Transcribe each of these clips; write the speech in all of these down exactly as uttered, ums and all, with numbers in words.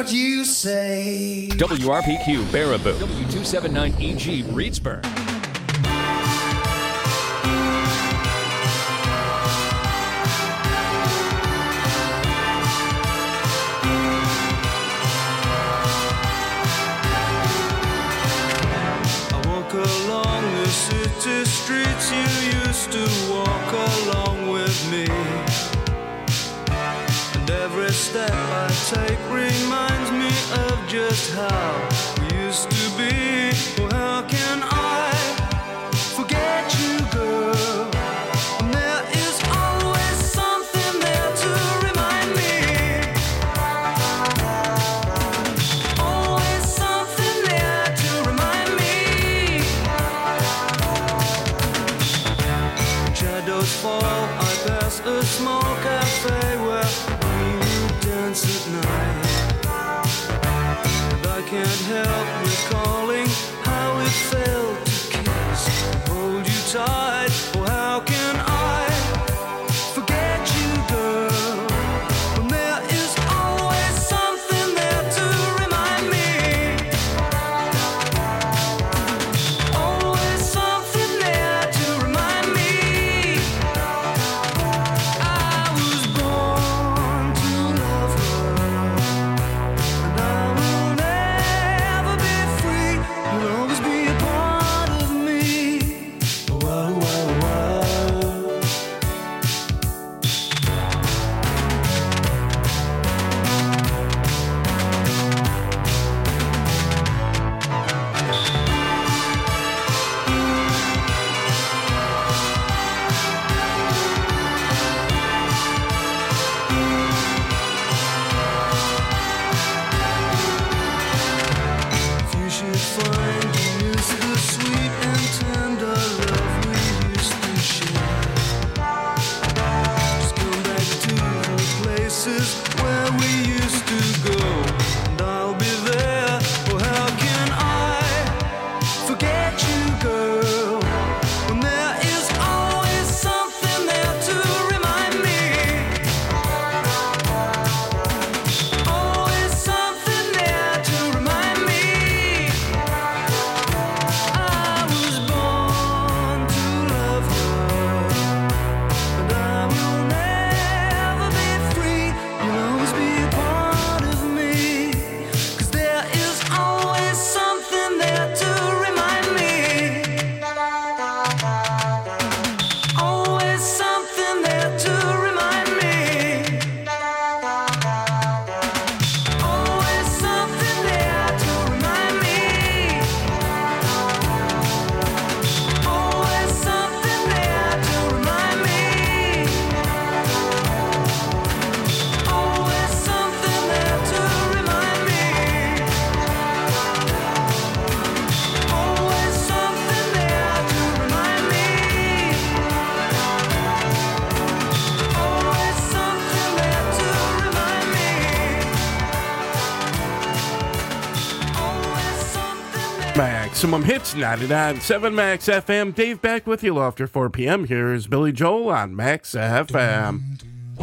what you say. W R P Q, Baraboo. W two seventy-nine E G, Reedsburg. Along the city streets you used to walk along with me, and every step I take reminds me of just how we used to be. Well, how can I forget you, girl? And there is always something there to remind me. Always something there to remind me. Shadows fall, I pass a small cafe where we dance at night, and I can't help recalling how it felt to kiss and hold you tight. Well, how can I forget you, girl, when there is always something there to remind me. Always something there to remind me. I was born to love her, and I will never be free. You'll always be a part of me. Whoa, whoa, whoa. If you should find you miss the sweet and tender love we used to share, just come back to the places where we used to go, and I'll be there. Well, how can I forget you, girl, when there is always something there to remind me. Always something there to remind me. I was born to love her, and I will never be free. You'll always be a part of me, 'cause there is always something there to remind me. Always something there to remind me. Always something there to remind me. Always something there to remind me. Always something there to remind me. Always something there to remind me. Always something there to remind me. Always something there. Maximum Hits, ninety-nine point seven Max F M. Dave back with you after four p.m. Here is Billy Joel on Max F M.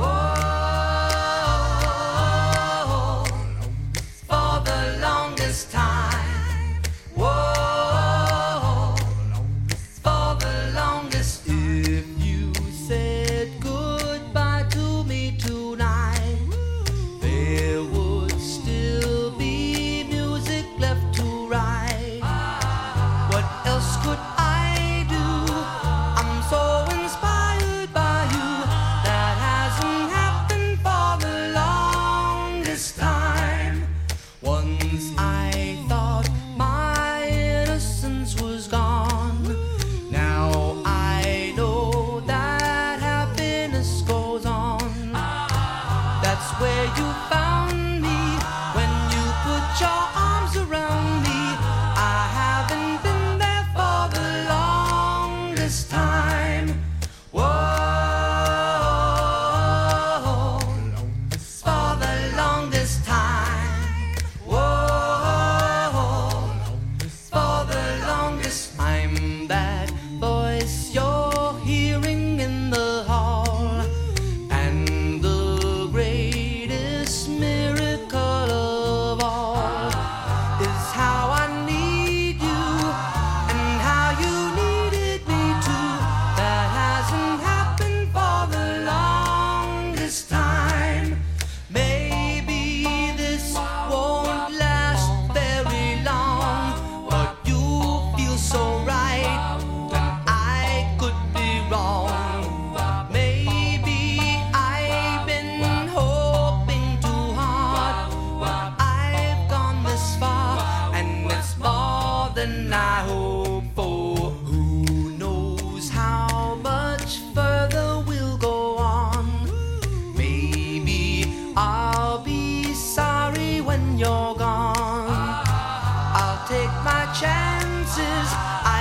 Whoa, for the longest time. Whoa, for the longest. If you said goodbye to me tonight, there would still be music left to write. What else could I do? I'm so inspired by you. That hasn't happened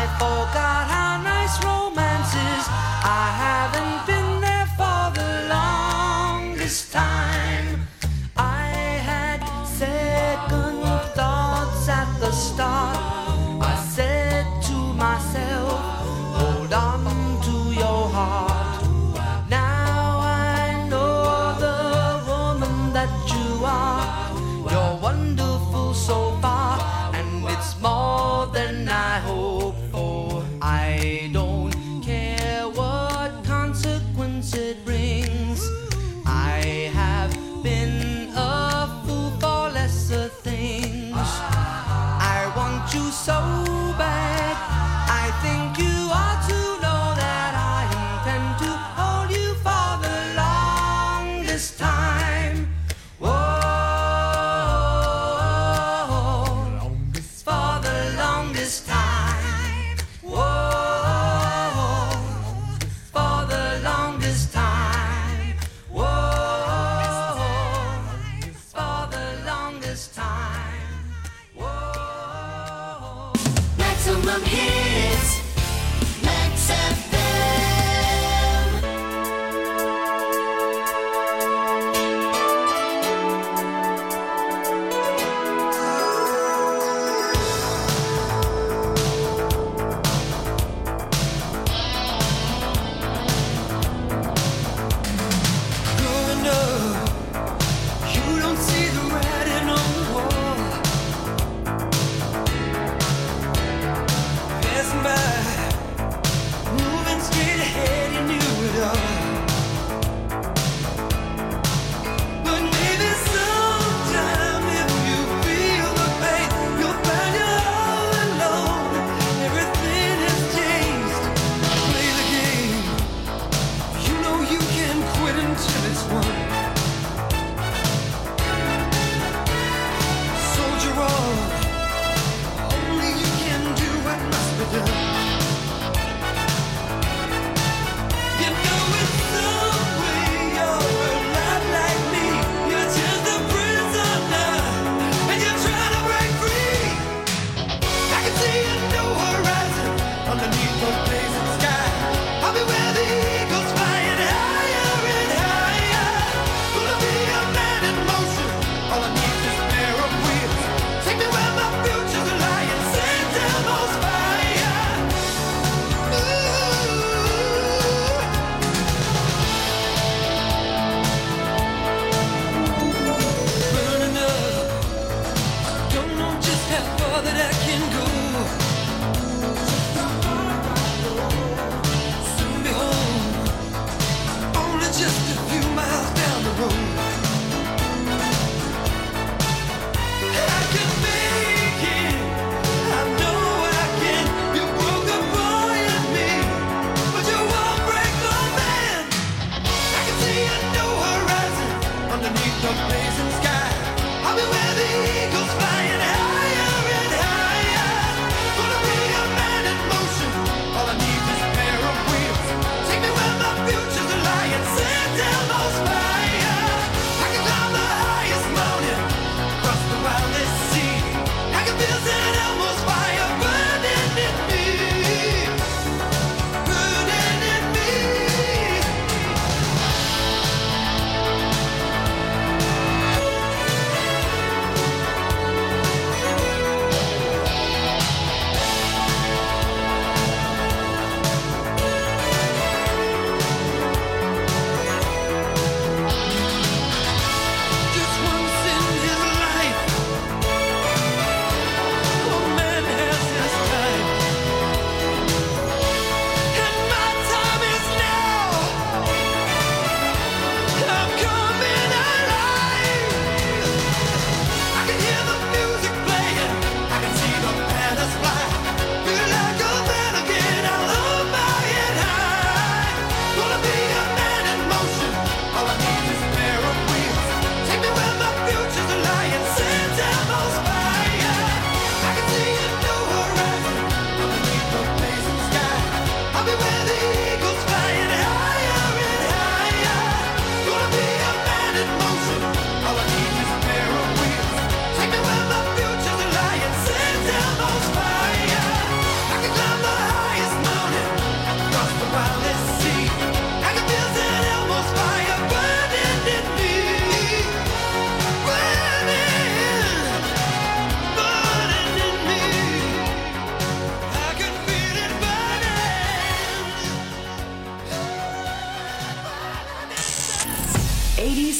forgot how nice romance is. I haven't been there for the longest time. I had second thoughts at the start. I said to myself, hold on to your heart. Now I know the woman that you are. You're wonderful so far, and it's more than I hoped for. I don't care what consequence it brings. I have been a fool for lesser things. I want you so bad. I think you ought to know that I intend to hold you for the longest time. Whoa, for the longest time. Whoa, for the longest time. Whoa, for the longest time. Whoa. Maximum hits, Max F M. Growing up, you don't see the writing on the wall. Passing by, moving straight ahead, you knew it all. But maybe sometime if you feel the pain, you'll find you're all alone. Everything has changed. Play the game. You know you can quit until it's won. Soldier on. Only you can do what must be done. You know in some way you're a lot like me. You're just a prisoner, and you're trying to break free. I can see a new horizon underneath the blazing sky. I'll be where the eagles flying higher and higher. Gonna be a man in motion. All I need is a pair of wheels. Take me where my future's lying. Send Elmo's fire.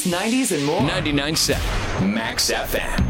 eighties, nineties, and more. ninety-nine point seven Max F M.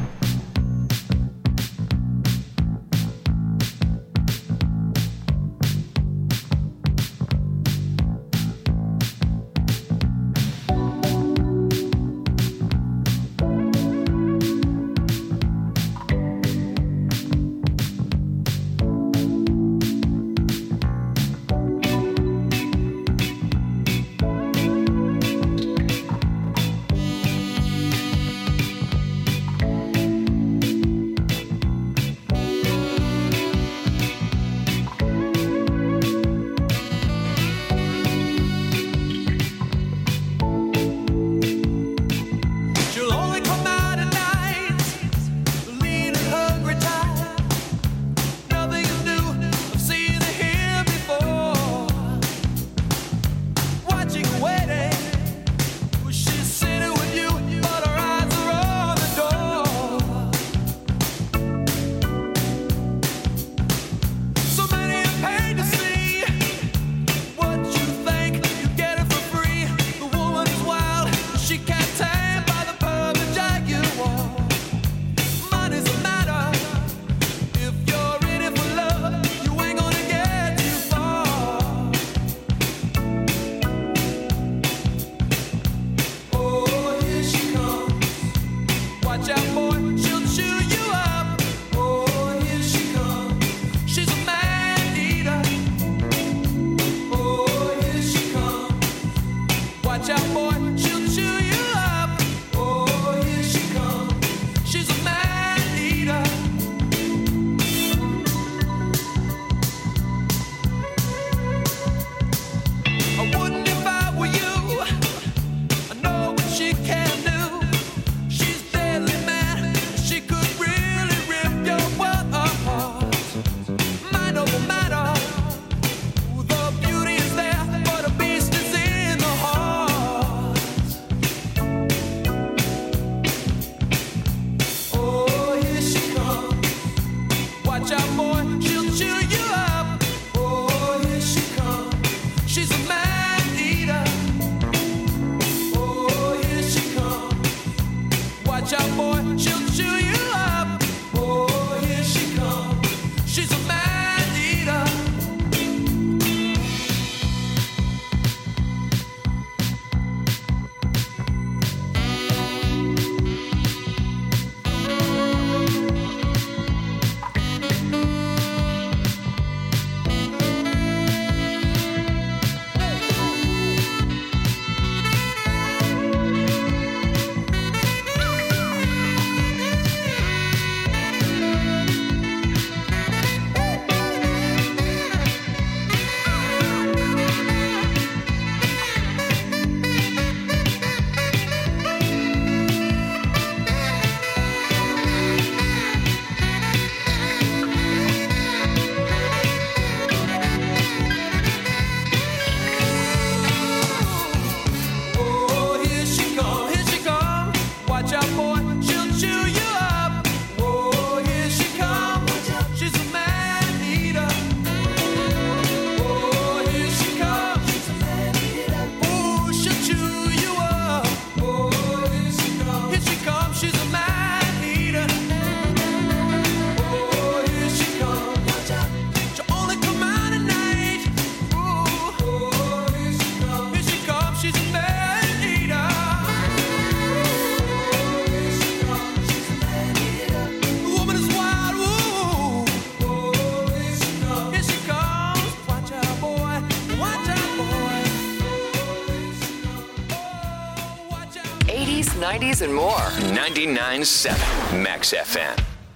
nineties, and more. ninety-nine point seven Max F M.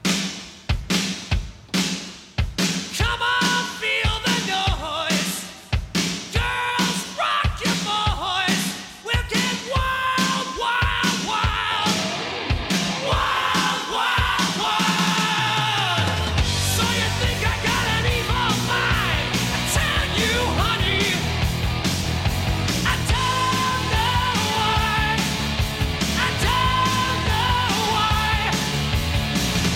Come on, feel the noise. Girls, rock your voice. We'll get wild, wild, wild. Wild, wild, wild. So you think I got an evil mind? I tell you, honey, I don't know why. I don't know why.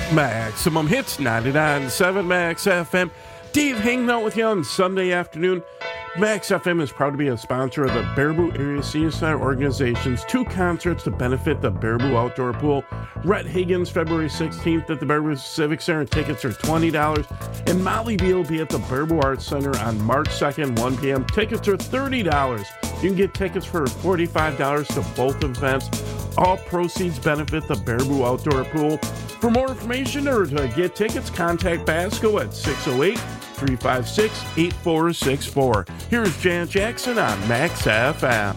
Maximum Hits, ninety-nine point seven Max F M. Dave hanging out with you on Sunday afternoon. Max F M is proud to be a sponsor of the Baraboo Area Senior Center Organization's two concerts to benefit the Baraboo Outdoor Pool. Rhett Higgins, February sixteenth at the Baraboo Civic Center. Tickets are twenty dollars. And Molly B will be at the Baraboo Arts Center on March second, one p.m. Tickets are thirty dollars. You can get tickets for forty-five dollars to both events. All proceeds benefit the Baraboo Outdoor Pool. For more information or to get tickets, contact Basco at six oh eight, three five six, eight four six four. Here's Janet Jackson on Max F M.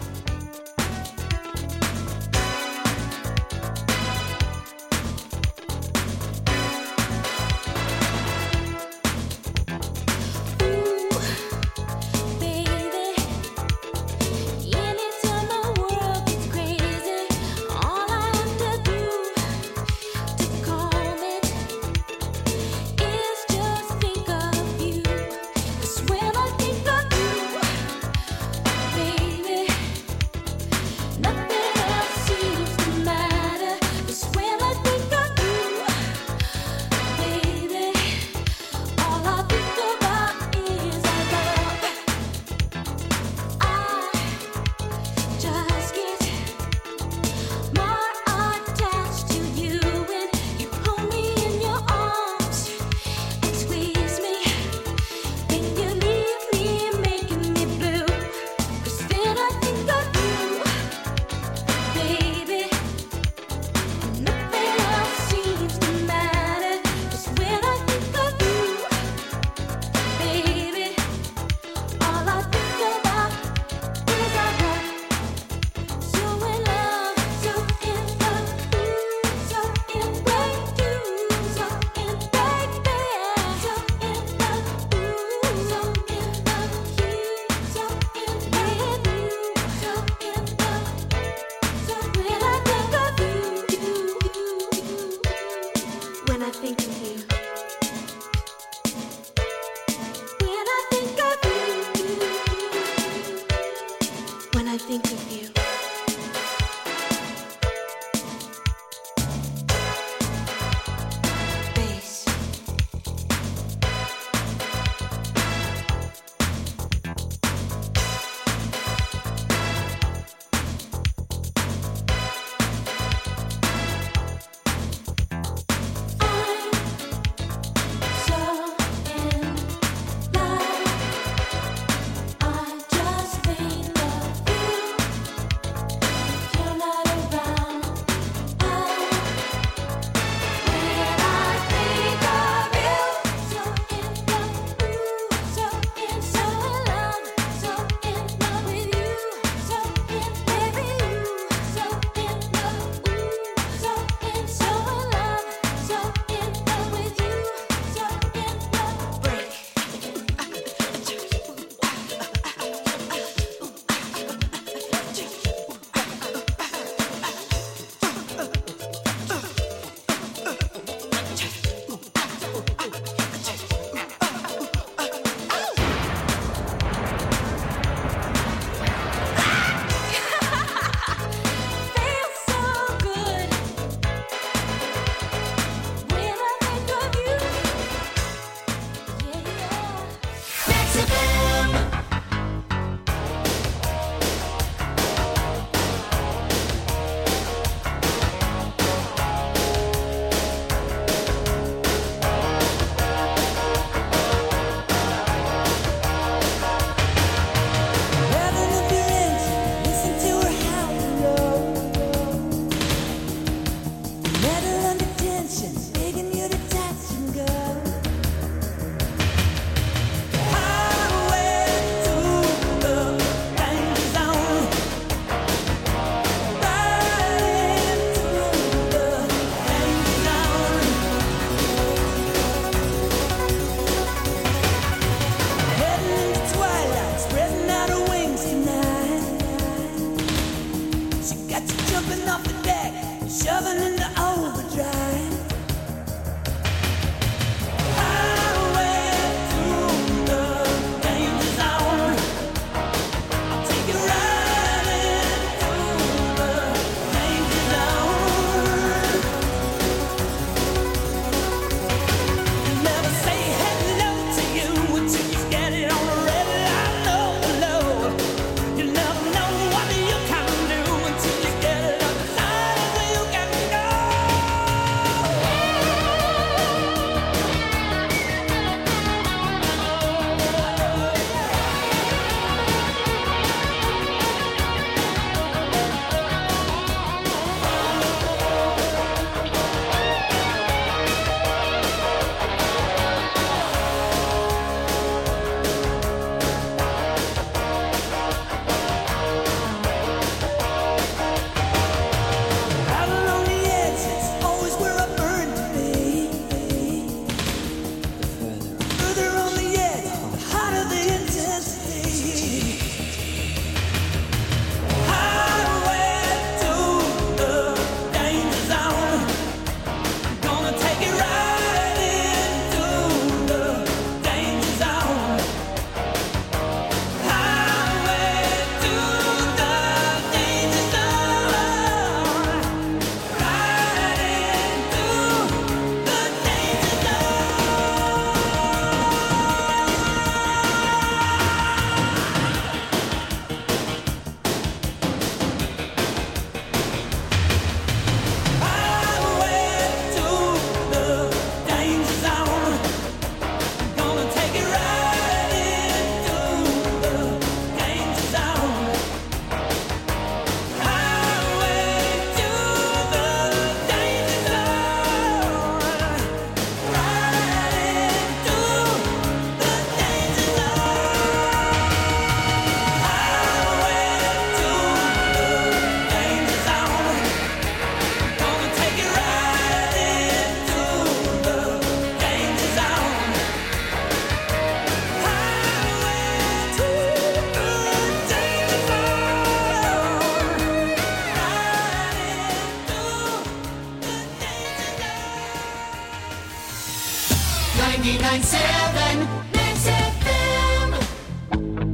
ninety-nine point seven Max F M.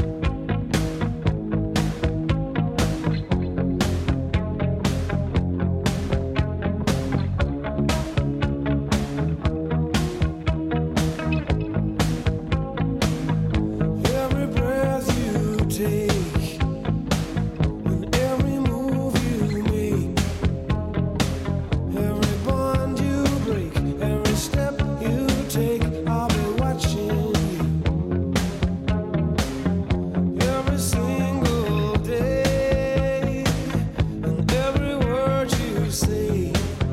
Every breath you take, and every move you make, every bond you break, every step you take, I'll be watching you. Every single day, and every word you say,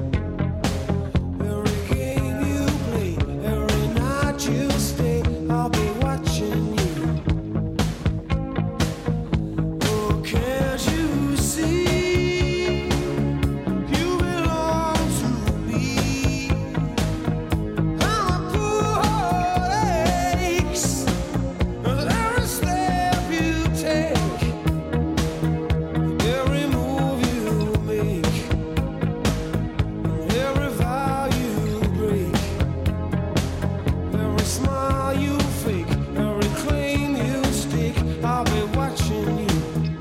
every game you play, every night you stay, I'll be watching you. Oh, can't you see? You belong to me. I'm a poor heartaches. With every step you take, every move you make, every vow you break, every smile you fake, every claim you stake, I'll be watching you.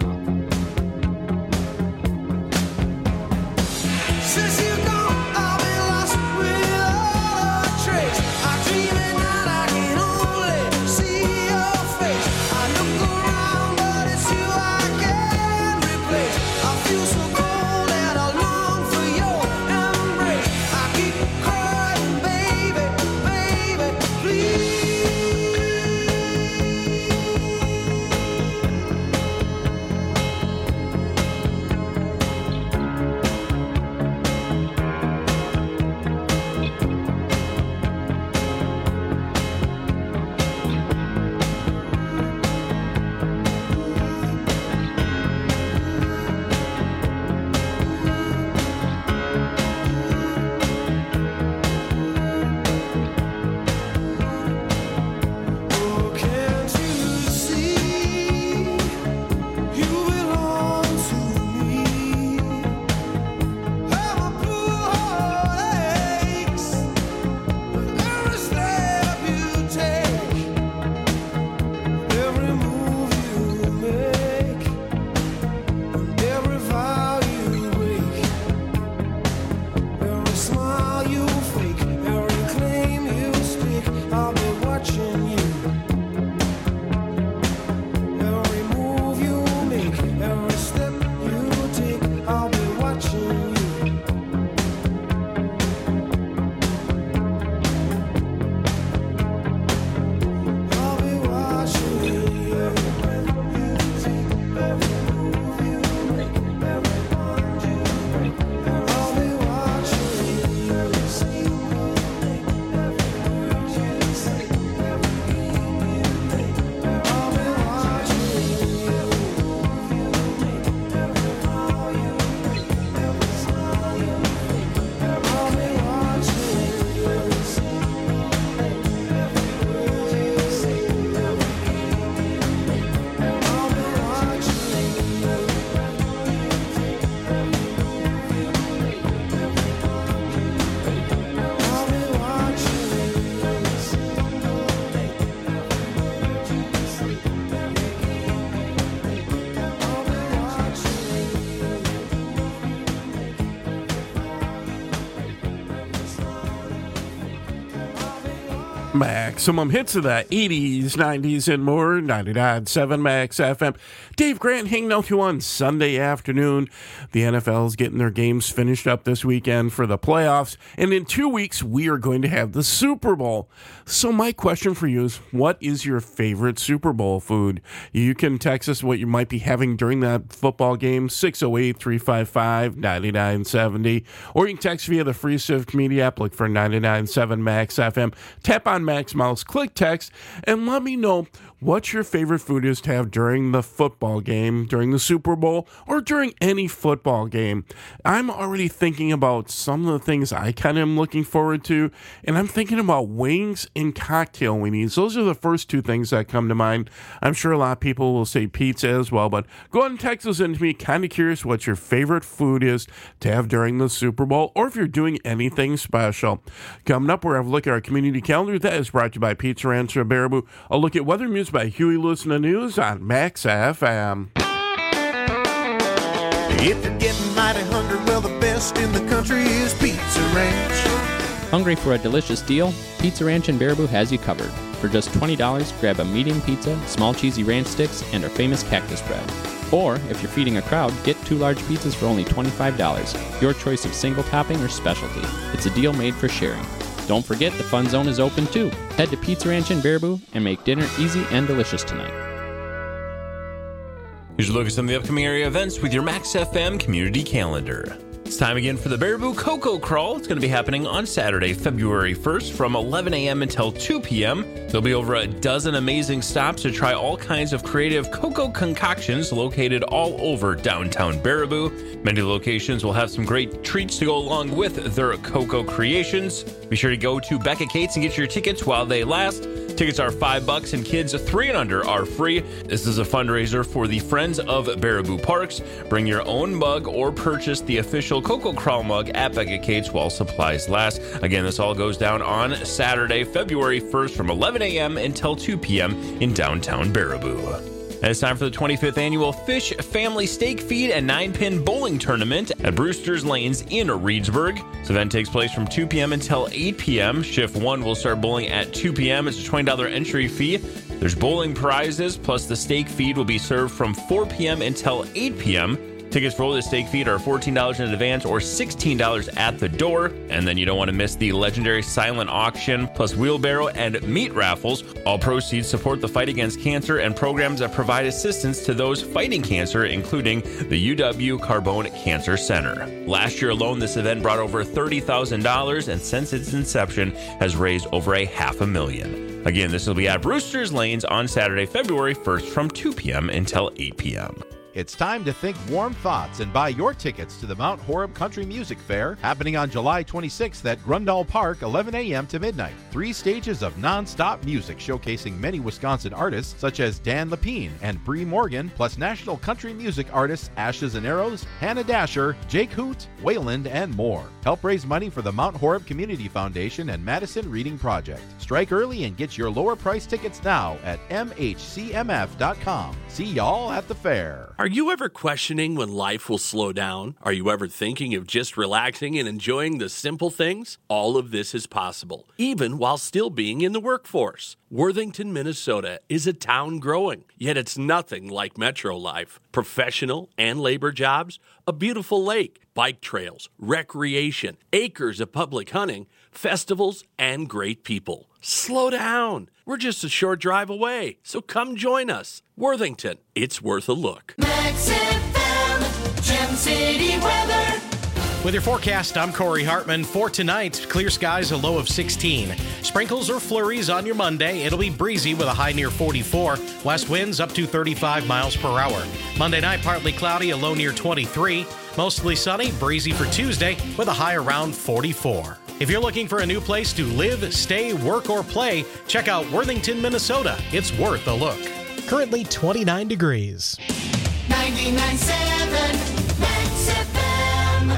Since you're gone, I'll be lost without a trace. I dream at night, I can only see your face. I look around, but it's you I can't replace. I feel so cold and I long for your embrace. I keep crying, baby, baby, please. Oh, can't you see? You belong to me. I'm a poor heartaches. With every step you take, every move you make, and every vow you break, every smile you fake, every claim you stake, I'll be watching you. Every move you make, every step you take, I'll be watching you. I'll be watching you. Every breath you take, every move you make, every bond you break, I'll be watching you. Every single day, every word you say, every game you play, I'll be watching you. Every move you make, every vow you break, every smile you fake, I'll be watching you. Every single day, every word you say, every game you play, I'll be watching you. Every breath you take, every move you make, every bond you break, I'll be watching you. Every single day, every word you say, every game you play, I'll be watching you. Every move you make, every vow you break, every smile you fake, I'll be watching. Maximum hits of the eighties, nineties, and more. ninety-nine point seven Max F M. Dave Grant hanging out with you on Sunday afternoon. The N F L's getting their games finished up this weekend for the playoffs. And in two weeks, we are going to have the Super Bowl. So my question for you is, what is your favorite Super Bowl food? You can text us what you might be having during that football game, six oh eight, three five five, nine nine seven oh. Or you can text via the free Civic Media app, look for ninety-nine point seven Max F M. Tap on on Max Mouse, click text, and let me know what your favorite food is to have during the football game, during the Super Bowl, or during any football game. I'm already thinking about some of the things I kind of am looking forward to, and I'm thinking about wings and cocktail weenies. Those are the first two things that come to mind. I'm sure a lot of people will say pizza as well, but go ahead and text those in to me. Kind of curious what your favorite food is to have during the Super Bowl, or if you're doing anything special. Coming up, we're going to have a look at our community calendar. That is brought to you by Pizza Ranch of Baraboo. A look at weather news by Huey Lewis and the News on Max F M. If you're getting mighty hungry, well, the best in the country is Pizza Ranch. Hungry for a delicious deal? Pizza Ranch in Baraboo has you covered. For just twenty dollars, grab a medium pizza, small cheesy ranch sticks, and our famous cactus bread. Or, if you're feeding a crowd, get two large pizzas for only twenty-five dollars. Your choice of single topping or specialty. It's a deal made for sharing. Don't forget the Fun Zone is open too. Head to Pizza Ranch in Baraboo and make dinner easy and delicious tonight. Here's a look at some of the upcoming area events with your Max F M community calendar. It's time again for the Baraboo Cocoa Crawl. It's going to be happening on Saturday, February first from eleven a.m. until two p.m. There'll be over a dozen amazing stops to try all kinds of creative cocoa concoctions located all over downtown Baraboo. Many locations will have some great treats to go along with their cocoa creations. Be sure to go to Becca Kate's and get your tickets while they last. Tickets are five bucks and kids three and under are free. This is a fundraiser for the Friends of Baraboo Parks. Bring your own mug or purchase the official Cocoa Crawl mug at Becca Kate's while supplies last. Again, this all goes down on Saturday, February first from eleven a.m. until two p.m. in downtown Baraboo. And it's time for the twenty-fifth Annual Fish Family Steak Feed and nine-Pin Bowling Tournament at Brewster's Lanes in Reedsburg. This event takes place from two p.m. until eight p.m. Shift one will start bowling at two p.m. It's a twenty dollars entry fee. There's bowling prizes, plus the steak feed will be served from four p.m. until eight p.m. Tickets for the steak feed are fourteen dollars in advance or sixteen dollars at the door. And then you don't want to miss the legendary silent auction, plus wheelbarrow and meat raffles. All proceeds support the fight against cancer and programs that provide assistance to those fighting cancer, including the U W Carbone Cancer Center. Last year alone, this event brought over thirty thousand dollars, and since its inception has raised over a half a million. Again, this will be at Brewster's Lanes on Saturday, February first from two p.m. until eight p.m. It's time to think warm thoughts and buy your tickets to the Mount Horeb Country Music Fair, happening on July twenty-sixth at Grundall Park, eleven a.m. to midnight. Three stages of non-stop music showcasing many Wisconsin artists such as Dan Lepine and Bree Morgan, plus national country music artists Ashes and Arrows, Hannah Dasher, Jake Hoot, Wayland, and more. Help raise money for the Mount Horeb Community Foundation and Madison Reading Project. Strike early and get your lower price tickets now at m h c m f dot com. See y'all at the fair. Are you ever questioning when life will slow down? Are you ever thinking of just relaxing and enjoying the simple things? All of this is possible, even while still being in the workforce. Worthington, Minnesota is a town growing, yet it's nothing like metro life. Professional and labor jobs, a beautiful lake, bike trails, recreation, acres of public hunting, festivals, and great people. Slow down. We're just a short drive away, so come join us. Worthington, it's worth a look. Max F M, Gem City weather. With your forecast, I'm Corey Hartman. For tonight, clear skies, a low of sixteen. Sprinkles or flurries on your Monday. It'll be breezy with a high near forty-four. West winds up to thirty-five miles per hour. Monday night, partly cloudy, a low near twenty-three. Mostly sunny, breezy for Tuesday with a high around forty-four. If you're looking for a new place to live, stay, work, or play, check out Worthington, Minnesota. It's worth a look. Currently twenty-nine degrees. ninety-nine point seven Max F M.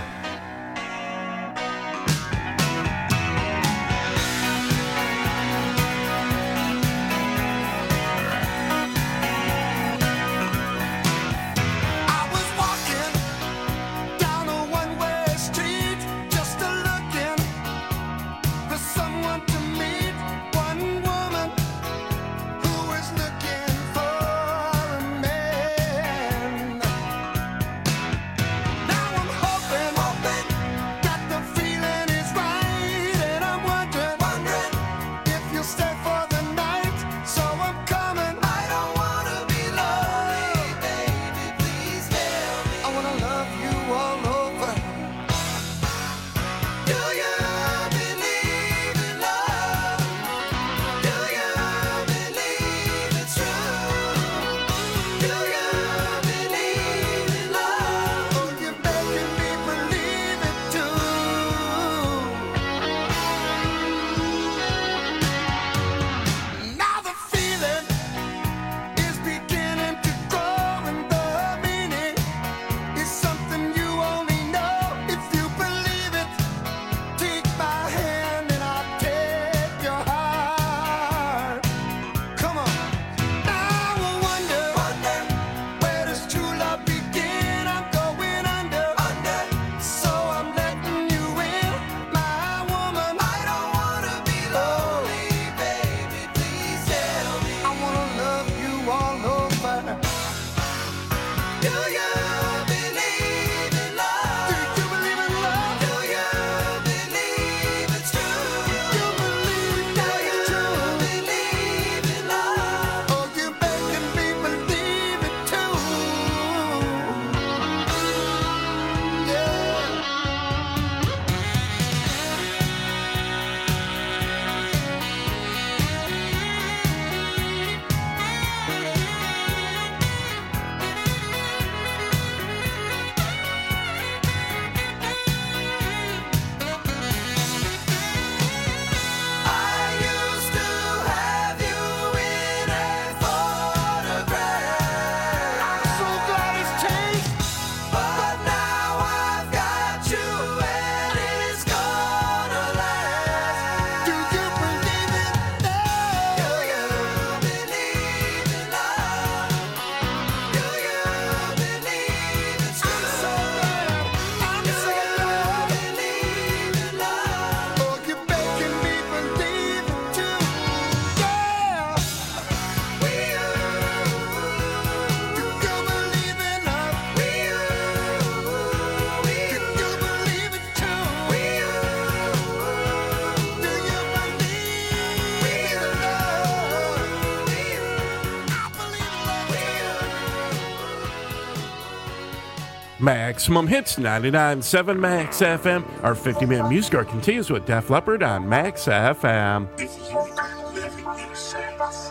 Maximum Hits ninety-nine point seven Max F M. Our fifty-minute music hour continues with Def Leppard on Max F M. If you don't live in your sense,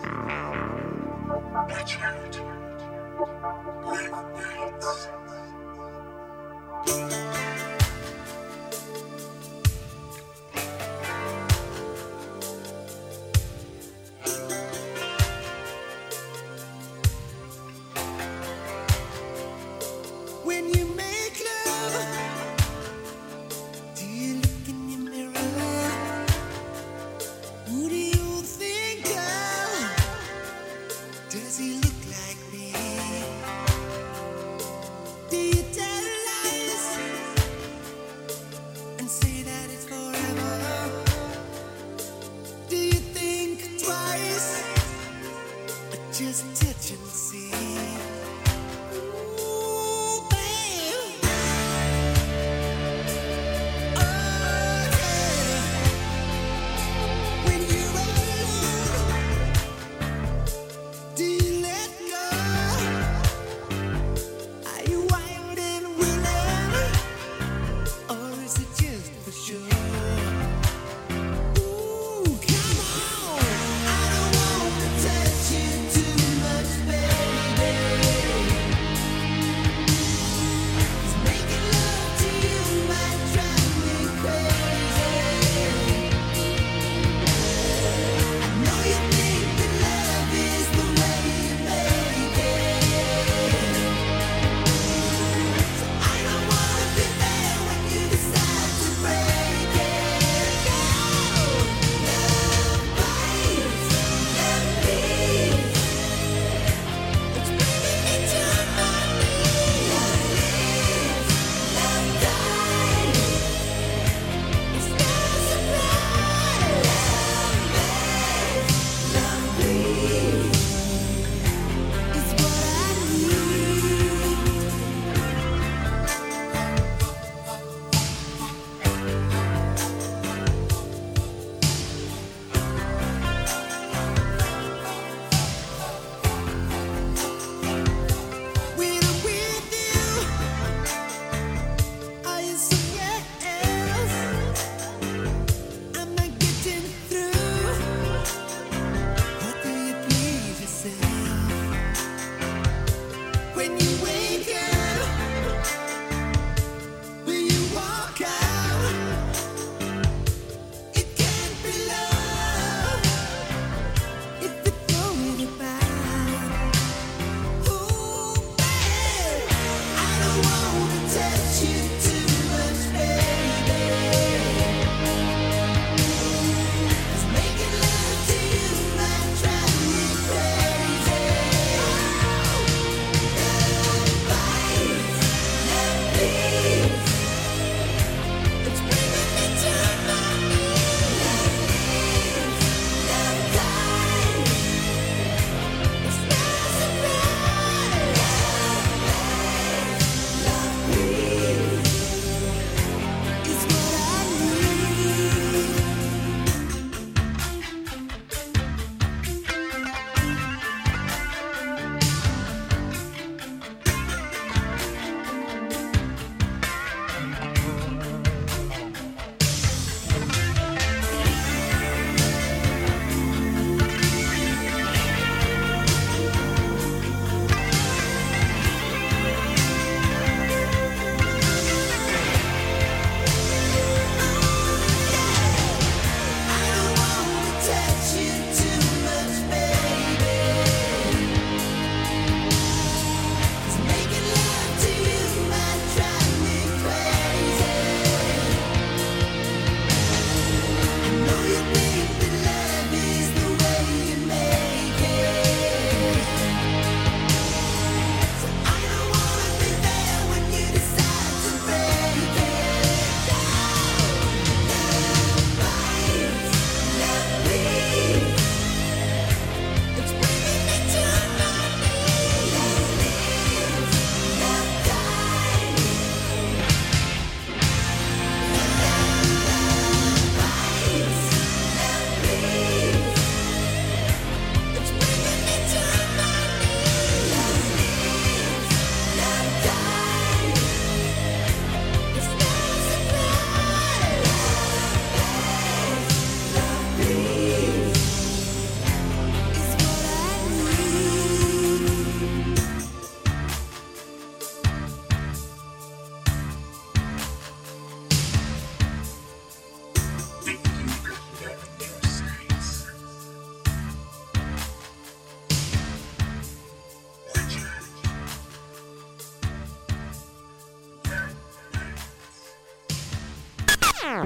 watch out. Black nights. When you make love, do you look in your mirror?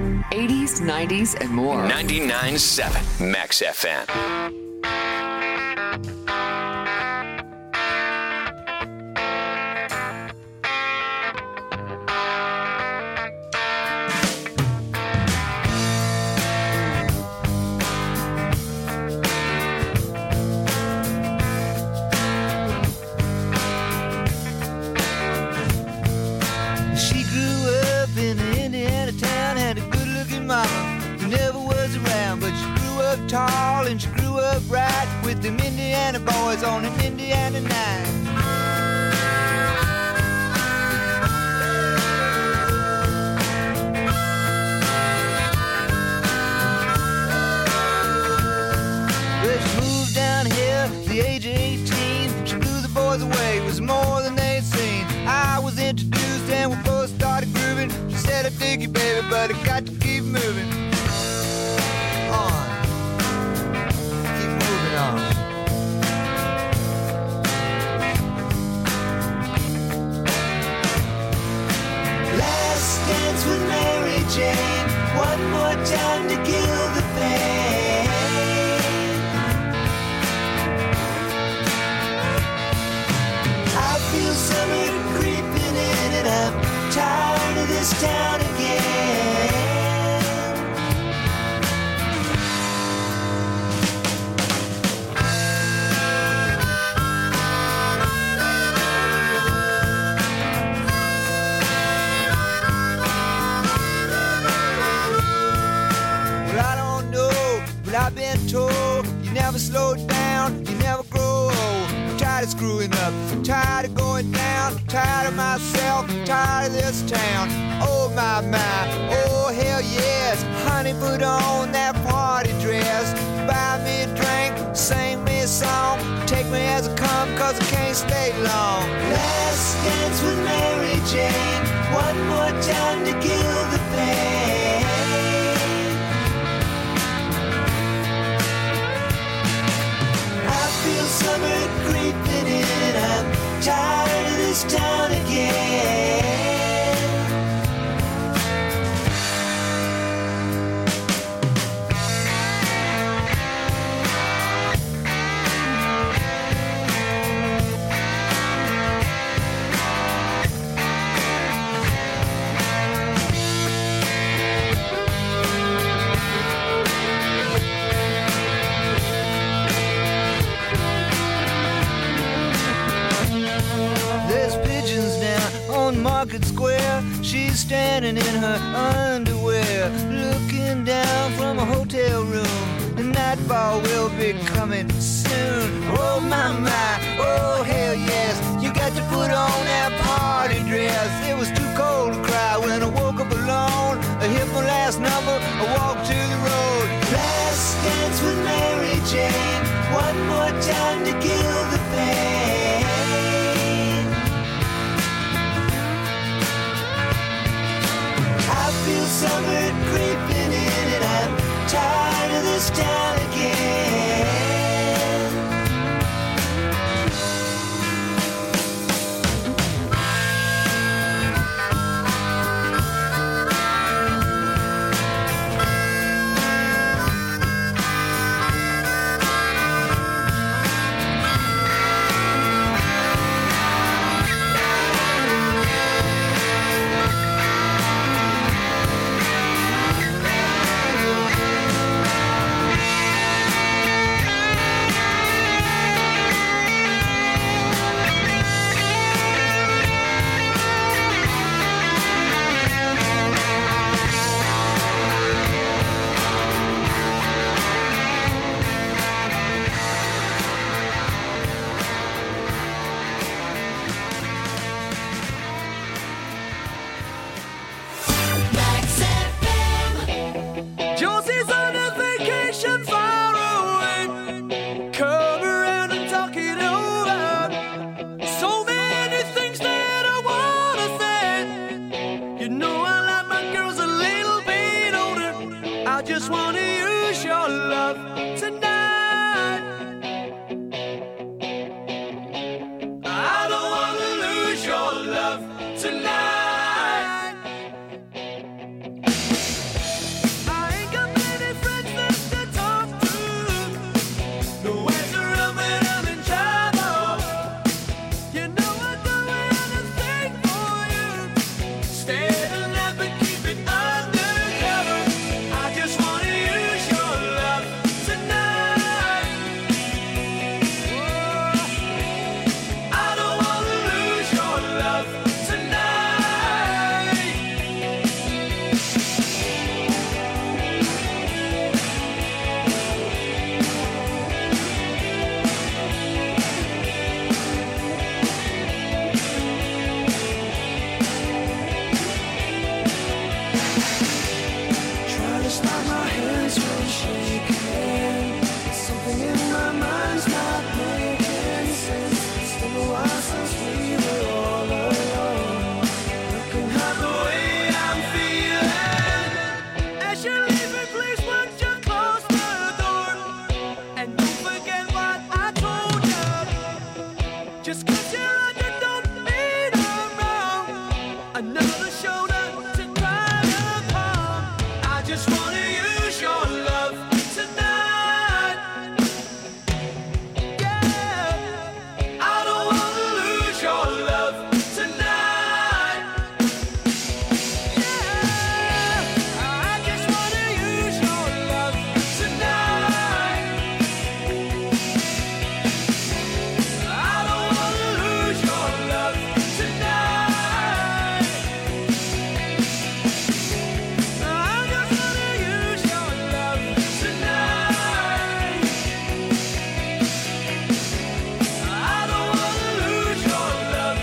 eighties, nineties, and more. ninety-nine point seven Max F M. She grew up in an Indiana town, had a good-looking mama who never was around, but she grew up tall and she grew up right with them Indiana boys on an Indiana night. Well, she moved down here at the age of eighteen. She blew the boys away, it was more than they'd seen. I was introduced and we both started grooving. She said, I dig you, baby, but I got to keep moving on. Keep moving on. Last dance with Mary Jane. One more time to kill the pain. I feel summer creeping in and I'm tired of this town again. Well, I don't know, but I've been told you never slow down, you never grow old. I'm tired of screwing up, I'm tired of going down, I'm tired of myself, I'm tired of this town. Oh my, my, oh hell yes. Honey, put on that party dress, buy me a drink, sing me a song, take me as I come, cause I can't stay long. Last dance with Mary Jane, one more time to kill the pain. I feel summer creeping in, I'm tired of this town again. There's pigeons down on Market Square. She's standing in her underwear, looking down from a hotel room. The nightfall will be coming soon. Oh my, my, oh hell yes. You got to put on that party dress. It was too cold to cry when I woke up alone. I hit my last number, I walked to the road. Last dance with Mary Jane, one more time to kill the pain. I feel summer creeping in and I'm tired of this town again. Josie's on a vacation far away. Come around and talk it over. So many things that I wanna say. You know I like my girls a little bit older. I just wanna use your love tonight. I don't wanna lose your love tonight. and shake hands. Something in my mind's not making sense. It's been a while since we were all alone. You can have the way I'm feeling. As you're leaving, please won't you close the door? And don't forget what I told you. Just 'cause you're under, don't mean I'm wrong. Another shoulder to cry upon. I just wanna use your love tonight. Yeah, I don't wanna lose your love tonight. Yeah, I just wanna use your love tonight. I don't wanna lose your love tonight. I just wanna use your love tonight. I don't wanna lose your love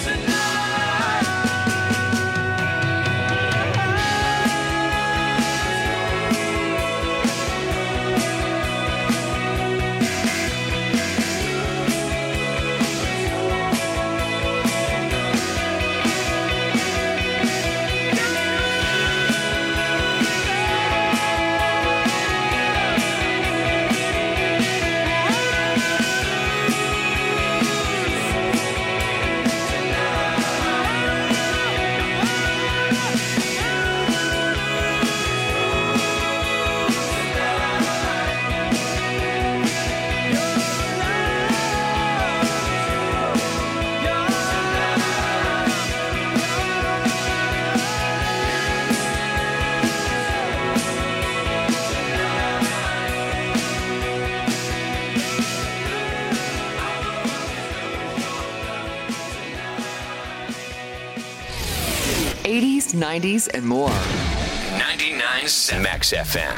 eighties, nineties, and more. ninety-nine point Max F M.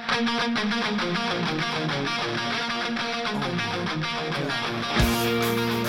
Oh my God.